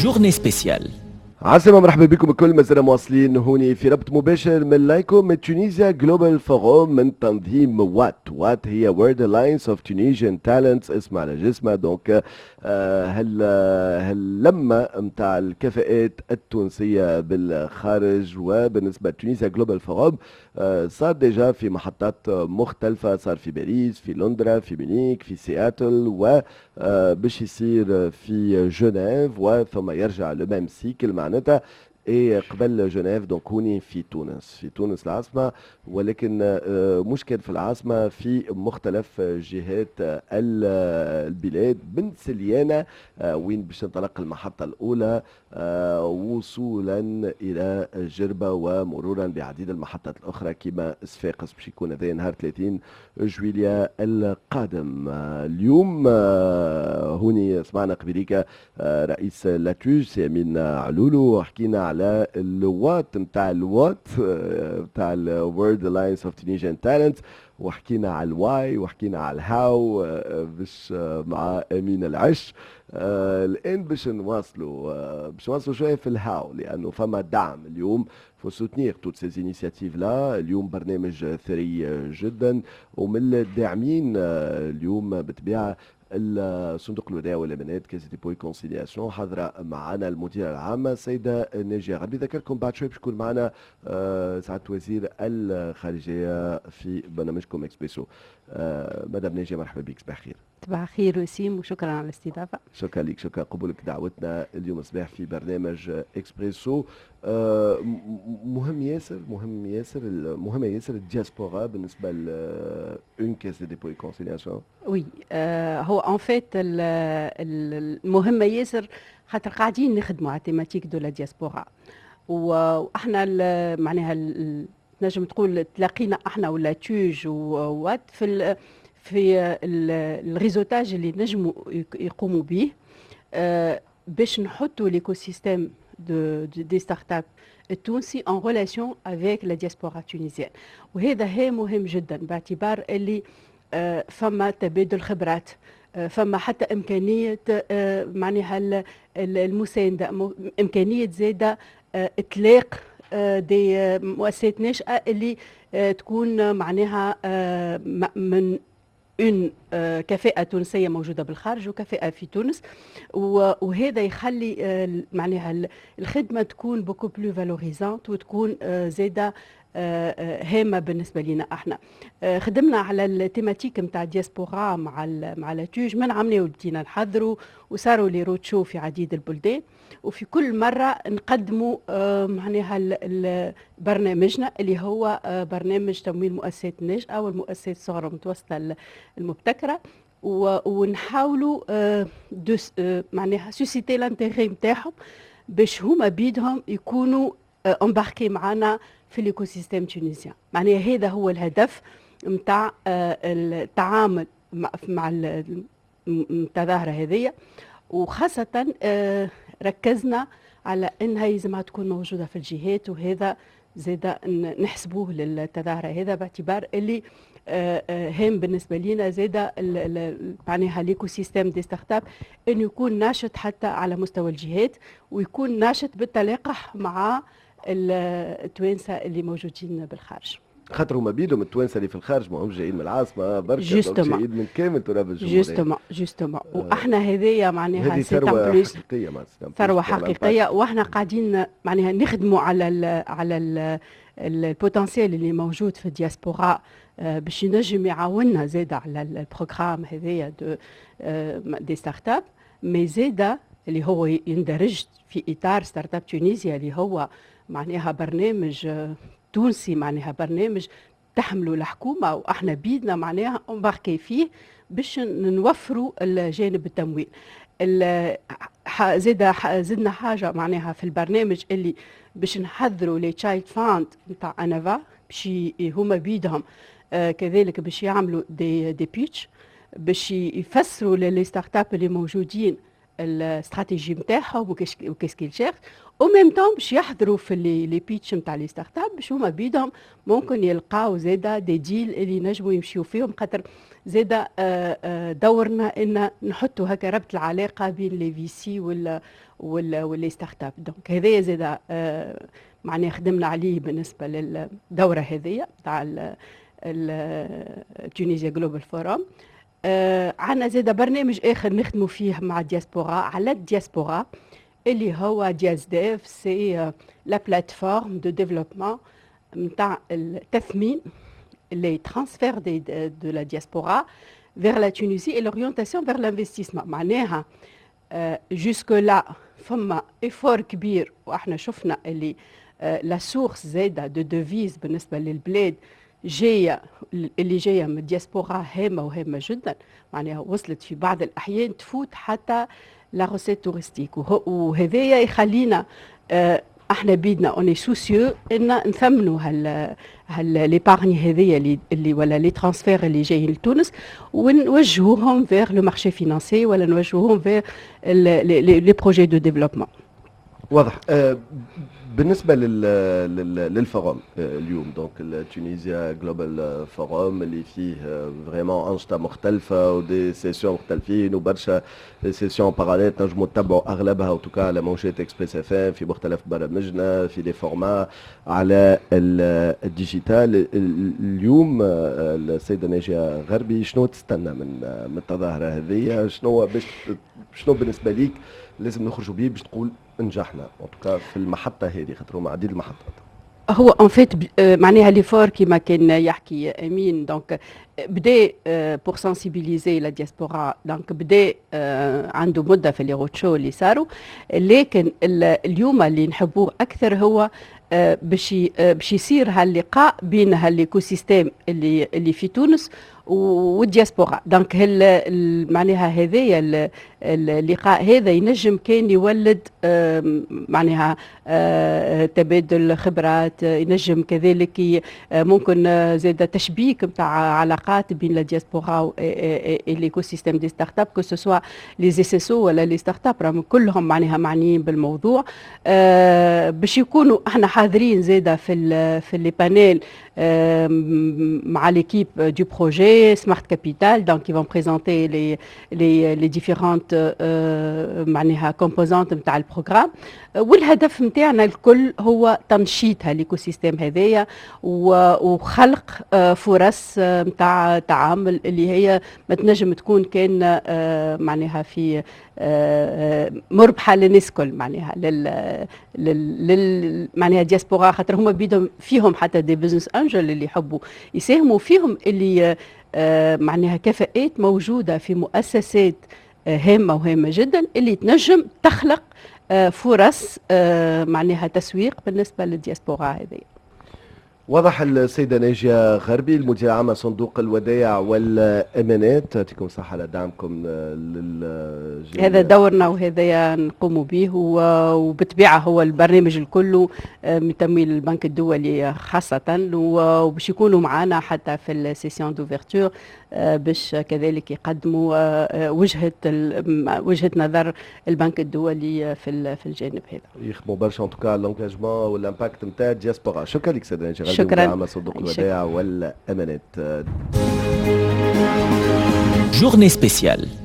journée spéciale. عسلامة، مرحبا بكم الكل. مازلنا مواصلين هوني في ربط مباشر من لايكم من تونيزيا جلوبال فوروم من تنظيم وات هي وورد الاينس اوف تونيزيان تالنتس، اسمها على جسمها. دونك هاللمة متاع الكفاءات التونسية بالخارج. وبالنسبة لتونيزيا جلوبال فوروم صار ديجا في محطات مختلفة، صار في باريس، في لندن، في ميونيك، في سياتل، و باش يصير في جنيف، وثم يرجع لو ميم سيكل معناتها. ايه قبل جنيف دونك هوني في تونس العاصمة. ولكن مشكل في العاصمة في مختلف جهات البلاد. من سليانة وين باش ننطلق المحطة الأولى وصولا إلى جربة ومرورا بعديد المحطات الأخرى كما صفاقس باش يكون هذا نهار 30 جويليا القادم. اليوم هوني سمعنا قبيليك رئيس لاتوج سي أمين علولو، حكينا على الوات نتاع نتاع الورد الاينس اوف تونيزيان تالنت، وحكينا على الواي وحكينا على الهاو باش مع امين العش. الان باش نواصلوا شويه في الهاو، لانه فما دعم اليوم فو سوتنير توت سيز انيسياتيف لا. اليوم برنامج ثري جدا، ومن الداعمين اليوم بالطبيعه الصندوق الودائع والامانات كاس ديبوي كونسيلياسيون. حاضره معنا المديره العامه السيده ناجيه غربي. ذكركم بعد شوي باش يكون معنا سعاده وزير الخارجيه في برنامجكم اكسبريسو. مدام ناجيه مرحبا بك، صباح الخير. صباح خير وسيم، وشكرا على الاستضافه. شكرا لك، شكرا قبولك دعوتنا اليوم صباح في برنامج اكسبريسو. مهمة ياسر الدياسبورا بالنسبة لأون كاس دي ديبو كونسيلياسيون. وي هو ان فيت المهمة ياسر خاطر قاعدين نخدموا على تيماتيك دو لا دياسبورا، واحنا معناها نجم تقول تلاقينا احنا ولا توج وات في الريزوتاج اللي نجموا يقوموا به باش نحطوا ليكو سيستيم دي ستارت اب التونسي ان ريلاسيون افيك لا دياسبورا تونيزيان. وهذا هي مهم جدا باعتبار اللي فما تبادل خبرات، فما حتى امكانيه معناها المسانده، امكانيه زاده اطلاق دي مؤسسات ناشئه اللي تكون معناها من اون كفاءة تونسية موجودة بالخارج وكفاءة في تونس، وهذا يخلي معناها الخدمة تكون بوكو بلو فالوريزانت وتكون زادة هامة بالنسبة لنا. احنا خدمنا على التيماتيك نتاع دياسبورا مع لاتوج من عامنا وبدينا نحضروا، وصاروا لي روت شو في عديد البلدان، وفي كل مرة نقدموا معناها برنامجنا اللي هو برنامج تمويل مؤسسات الناشئة والمؤسسات الصغرى والمتوسطة المبتكرة، ونحاولوا معناها سوسيتي لانتيغي نتاعهم باش هما بيدهم يكونوا امباركي معنا في الايكو سيستيم تونيزيان. معناها هذا هو الهدف نتاع التعامل مع التظاهرة هذه، وخاصة ركزنا على انها لازمها تكون موجودة في الجهات، وهذا زاد نحسبوه للتظاهرة هذا باعتبار اللي هام بالنسبة لنا زاد معناها ليكو سيستيم دي ستارت اب انه يكون ناشط حتى على مستوى الجهات، ويكون ناشط بالتلاقح مع التوانسة اللي موجودين بالخارج. خاطر هما بيدهم التوانسه اللي في الخارج ما همش جايين من العاصمه برشا، جايين من كامل تراب الجمهوريه. جوستومون واحنا هذيا معناها ثروه حقيقيه، ثروه حقيقيه، واحنا قاعدين معناها نخدموا على البوتنسيال اللي موجود في الدياسبورا باش ينجم يعاوننا زاد على البروغرام هذايا دي ستارت اب، مي زاد اللي هو يندرج في اطار ستارت اب تونيزيا اللي هو معناها برنامج تونسي، معناها برنامج تحملوا الحكومه واحنا بيدنا معناها امباركي فيه باش نوفروا الجانب التمويل. زدنا حاجه معناها في البرنامج اللي باش نحضروا لي تشايلد فاند نتاع انافا باش هما بيدهم كذلك باش يعملوا دي بيتش باش يفسروا للي ستارت اب اللي موجودين الاستراتيجي نتاعهم وكيس كيل شيرش، او ميم طون باش يحضروا في لي بيتش نتاع لي ستارت اب باش هما بيدهم ممكن يلقاو زاده دي ديل اللي ينجموا يمشيو فيهم. خاطر زاده دورنا ان نحطوا هكا ربط العلاقه بين لي في سي واللي ستارت اب. دونك هذايا زاده معناها خدمنا عليه بالنسبه للدوره هذيا تاع تونيزيا جلوبال فورم. عندنا زاده برنامج اخر نخدموا فيه مع الدياسبورا على الدياسبورا اللي هو دياسديف، سي لا بلاتفورم دو ديفلوبمون نتاع التثمين les transferts de la diaspora vers la Tunisie et l'orientation vers l'investissement. معناها jusque là فما effort كبير واحنا شفنا اللي لا سورس زاده دو دوفيز بالنسبه للبلاد اللي جايه من الدياسبورا هامه وهامه جدا، معناها وصلت في بعض الاحيان تفوت حتى لا روسيت تورستيك. وهذايا يخلينا احنا بيدنا اوني سوسيو ان نثمنوا ليبارني هذيا اللي ولا لي ترانسفير اللي جايين لتونس ونوجهوهم فيغ لو مارشي فينانسي ولا نوجهوهم فيغ لي بروجي دو ديفلوبمون. واضح. بالنسبة للفورم اليوم، دونك التونيزيا جلوبال فورم اللي فيه فريمون أنشطة مختلفة ودي سيسيون مختلفين وبرشا سيسيون باراليل نجموا نتبعوا أغلبها وتوكا على موجات اكسبريس اف ام في مختلف برامجنا في دي فورما على الديجيتال. اليوم السيدة ناجية غربي شنو تستنى من التظاهرة هذه؟ شنو بالنسبة ليك لازم نخرجوا بيه باش تقول نجحنا في المحطة هذه، خاطر هما عديد المحطات؟ هو ان فيت معناها ليفور كيما كان يحكي امين، دونك بدا بور سانسيبيليزي لا دياسبورا، دونك بدا عنده مده في لي روت شو اللي صاروا، لكن اليوم اللي نحبوه اكثر هو باش يصير هاللقاء بين هالايكو سيستيم اللي في تونس والدياسبورا. دونك معناها هذايا اللقاء هذا ينجم كان يولد معناها تبادل خبرات، ينجم كذلك ممكن زاد تشبيك نتاع علاقات بين الدياسبورا والايكو سيستيم دي ستارت اب، كو سوا لي اس او ولا لي ستارت اب راهم كلهم معناها معنيين بالموضوع. باش يكونوا احنا حاضرين زاده في لي بانيل مع l'équipe du projet Smart Capital, donc ils vont présenter les différentes معناها composantes نتاع البروغرام. والهدف نتاعنا الكل هو تنشيط هالايكو سيستيم هذايا وخلق فرص نتاع تعامل اللي هي ما تنجم تكون كان معناها في مربحه للناس الكل، معناها معناها دياسبورا، خاطر هما بيدهم فيهم حتى دي بزنس انجل اللي يحبوا يساهموا فيهم، اللي معناها كفاءات موجوده في مؤسسات هامه وهامه جدا اللي تنجم تخلق فرص معناها تسويق بالنسبه للدياسبورا هذه. وضح السيدة ناجية غربي المدير العام صندوق الودائع والأمانات، يعطيكم الصحة على دعمكم للجميع. هذا دورنا وهذا نقوم به، وبالطبيعة هو البرنامج الكل من تمويل البنك الدولي خاصة، وباش يكونوا معنا حتى في السيسيون دوفرتور باش كذلك يقدموا وجهة نظر البنك الدولي في الجانب هذا. يخدموا برشا انتوكا لونجاجمون والامباكت نتاع الدياسبورا. شكرا لك سيدة ناجية غربي، شكرا. مع صندوق الودائع والأمانات. Journée spéciale.